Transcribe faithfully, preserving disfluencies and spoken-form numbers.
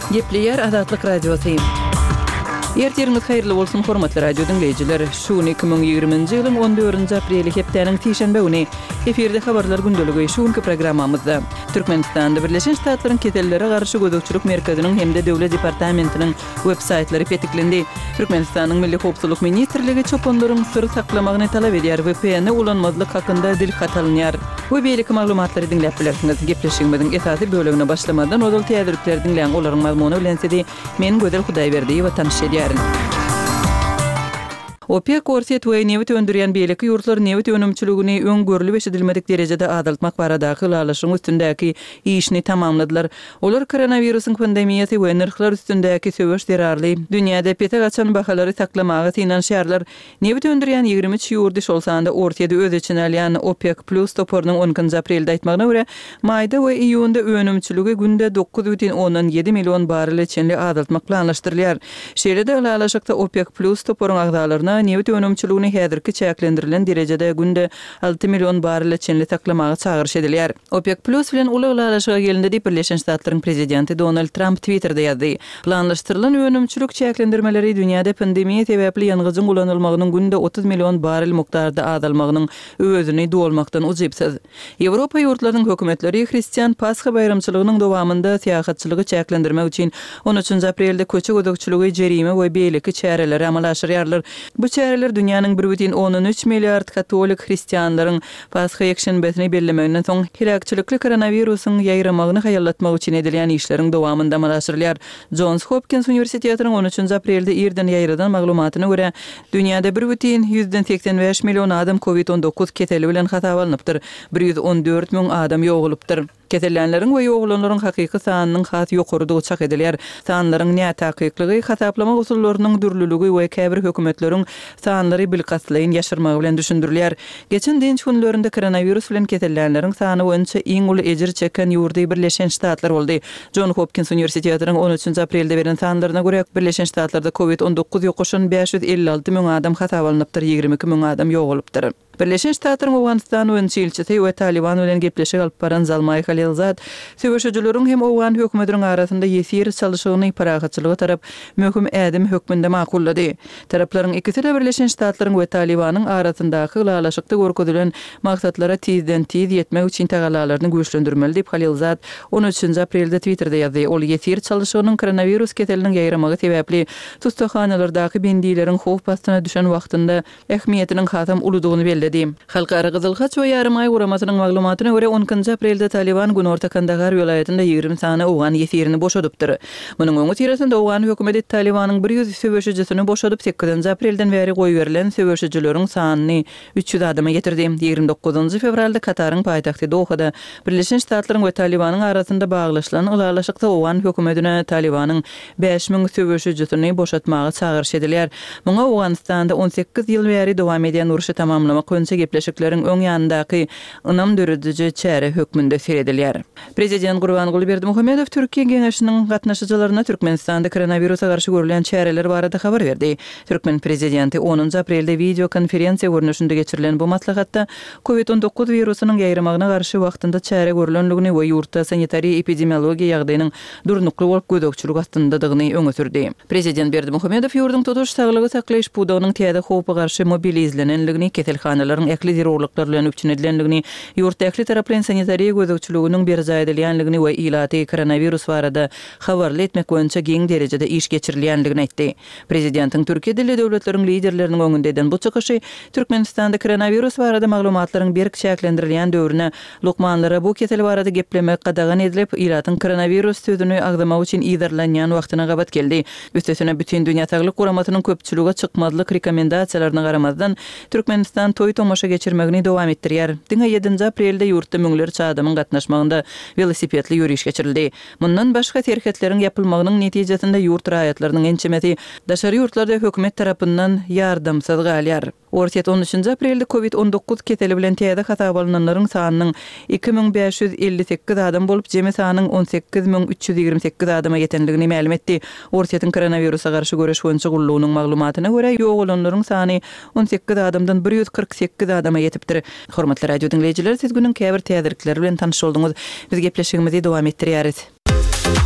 Gepleyer Azatlyk Radiosu. Ertiriniz hayırlı bolsun hormatly radio dinleyijiler. Şuny iki ming ýygrymynjy ýylyň on dördünji apreli hepdeniň tişenbe güni eferde habarlar gündöligi şuňky programmamyzda Türkmenistanda Birleşen Ştatlaryň ketellere garşy gözükçülük merkeziniň hemde döwlet departamentiniň web saytlary petiklendi. Türkmenistanyň Milli Howpsuzlyk ministrligi çopanlaryň syry saklamagyny talap edýär we P N ulanmazlyk hakynda dil katalynýar. Bu beýleki maglumatlary dinläp bilersiňiz. Gepleşigimiziň esasy bölümine başlamadan odal täzirlikler dinleýän olaryň mazmuny bilen sedi men Gözel Hudaýberdiýew we tanışýar. OPEC Korset we newit öndürýän beýleki ýurtlar newit önümçiligini öňgörüli beşedilmedik derejede adaltmak baradaky ýalaşyň üstündäki işini tamamladylar. Olar koronawirusyň pandemiýasy we narhlar üstündäki söwüş derarly dünýäde pete gaçan bahalary saklamagy finansiýarlar. Newit öndürýän ýygrimi üç ýurdy şolsanda ortada öz içine alýan OPEC Plus toporynyň onuncu aprelde aýtmagyna görä, maýda we iýunda önümçiligi günde dokuz butun ondan ýedi million barrel içinli adaltmak planlaşdyrylýar. Şeýle-de ýalaşykda OPEC Plus toporyň agdalaryna newit önümçiligini häzirki çäklendirilen derejede günde altı million barrel içinli saklamagy çağırış edilýär. OPEC Plus bilen uly ýalaşyga gelindi diýip Birleşen Ştatlaryň prezidenti Donald Trump Twitter'da ýazdy. Planlaşdyrylan önümçilik çäklendirmeleri dünýäde pandemiýa sebäpli ýangyjyň ulanylmagynyň günde otuz million barrel mukdarda azalmagynyň özüni dolmakdan ujypsyz. Ýewropa ýurtlarynyň hökümetleri Hristiýan Pasxa bayramçylygynyň dowamında syýasatçylygy çäklendirmek üçin on üçünji aprelde köçe gözükçüligi jerime we beýleki çäreleri amal aşyrýarlar. Bu çäreler dünýäniň bir butun ondan üç milliard katolik hristiýanlaryň Pasxa ýekşenbesini bellemeginiň soň hilakçylykly koronawirusyň ýaýramagyny haýallatmak üçin edilýän işleriň dowamında amal aşyrylýar. Johns Hopkins Universitetining on üçünji aprelde ýerden ýaýradan maglumatyna görä, dünýäde bir butun yüzden seksen beş million adam covid on dokuz keteli bilen hatap alınıpdyr. bir ýüz on dört ming adam ýogulypdyr. Ketellenleriň we ýogulanlaryň hakyky sanynyň hat ýokurdygy çak edilýär. Sanlaryň näme takykligi, hataplamak usullarynyň dürlüligi we käbir hökümetleriň sanlary bilgaslaryň ýaşyrmagy bilen düşündirilýär. Geçen dinç günlerinde koronavirus bilen ketellenleriň sany boýunça iň uly ejir çeken ýurdy Birleşen Ştatlar boldy. Johns Hopkins Universitetining on üçünji aprelde beren sanlaryna görä Birleşen Ştatlarda covid on dokuz ýokuşan beş ýüz elli alty ming adam hatap alınıpdyr, ýygrimi iki ming adam ýogulypdyr. Birleşen Ştatlaryň Awganistan we Çilçeti we Taliban bilen gepleşik alyp baran Zalmay Halilzad söwüşçüleriň hem Awgan hökümetiniň arasynda ýesir çalyşygyny paragatçylygy tarap möhüm ädim hökmünde makullady. Taraplaryň ikisi de Birleşen Ştatlaryň we Talibanyň arasyndaky ýalaşykda görkezdilen maksatlara tizden tiz ýetmek üçin tagallalaryny güýçlendirmeli diýip Halilzad on üçünji aprelde Twitter'da ýazdy. Ol ýesir çalyşygynyň koronavirus keteliniň ýaýramagy sebäpli tutukhanalarydaky bendileriň howp astyna düşen wagtynda ähmiýetiniň hatam uludygyny bellädi. Halkara Gyzyl Haç we ýarym ay uramasynyň maglumatyna görä onuncu aprelde Taliban Günorta Kandahar ýolaýatynda ýygrimi sany Awgan ýesirini boşadypdyr. Munyň öňü tirasynda Awgan hökümeti Talibanyň bir ýüz söwüşçüsini boşadyp sekizinji aprelden bäri goý berilen söwüşçüleriň sanyny üç ýüz adama ýetirdi. ýygrimi dokuzunji fevralda Kataryň paýtagty Dohada Birleşen Ştatlaryň we Talibanyň arasynda baglaşylan ulalaşykda Awgan hökümetine Talibanyň beş ming söwüşçüsini boşatmagy çağırış edilýär. Muňa Awganistanda on sekiz ýyl bäri dowam edýän uruşy tamamlamak önce gepleşikleriň öň ýanyndaky ynam dörüdüji çäre hökmünde seredilýär. Prezident Gurbanguly Berdimuhammedow Türkiýe geňeşiniň gatnaşyjylaryna Türkmenistanda koronawirusa garşy görülen çäreler barada habar berdi. Türkmen prezidenti onuncu aprelde video konferensiýa görnüşinde geçirilen bu maslahatda covid on dokuz wirusynyň ýaýramagyna garşy wagtynda çäre görülenligini we ýurtda sanitariýa epidemiologiýa ýagdaýynyň durnukly bolup gödökçülük astyndadygyny öňe sürdi. Prezident Berdimuhammedow ýurdun tutuş saglygy saklaýyş budagynyň täze howpa garşy mobilizlenenligini, ketelhanalaryň ekli zerurlyklar bilen üçinedilenligini, ýurt ekli taraplan sanitariýa gödökçülüginiň berja edilýänligini we ilaty koronavirus barada habarly etmek boýunça geň derejede iş geçirilýänligini aýtdy. Prezidentiň Türkiýe dilli döwletleriň liderleriniň öňünden bu çykyşy Türkmenistanda koronavirus barada maglumatlaryň berk çäklendirilýän döwrüne lukmanlara bu ketel barada geplemek gadagan edilip, ilatyň koronavirus sözüni agdamak üçin ýerlenýän wagtyna gabat geldi. Üstesine bütün dünýä saglyk guramatynyň köpçüligi çykmazlyk rekomendasiýalaryna garamazdan Türkmenistan toy tomaşa geçirmegini dowam etdirýär. Diňe ýedinji aprelde ýurtda müňlerçe adamyň gatnaşmagynda velosipedli ýürüýüş geçirildi. Mundan başga terketleriň ýapylmagynyň netijesinde ýurt raýatlarynyň ençemeti daşary ýurtlarda hökümet tarapyndan ýardamsyz galýar. Ortiýet on üçünji aprelde covid on dokuz keteli bilen täze hatap alynanlaryň sanynyň iki ming beş ýüz elli sekiz adam bolup jemi sanynyň on sekiz ming üç ýüz ýygrimi sekiz adama ýetenligini ma'lum etdi. Ortiýetin koronawirusa garşy göreş boýunça gullugynyň maglumatyna görä ýogulanlaryň sany on sekiz adamdan bir ýüz kırk sekiz adama ýetipdir. Hormatly radio dinleyijiler, siz günüň käbir täzirlikleri bilen tanyş bolduňyz. Biz gepleşigimizi dowam etdirýäris.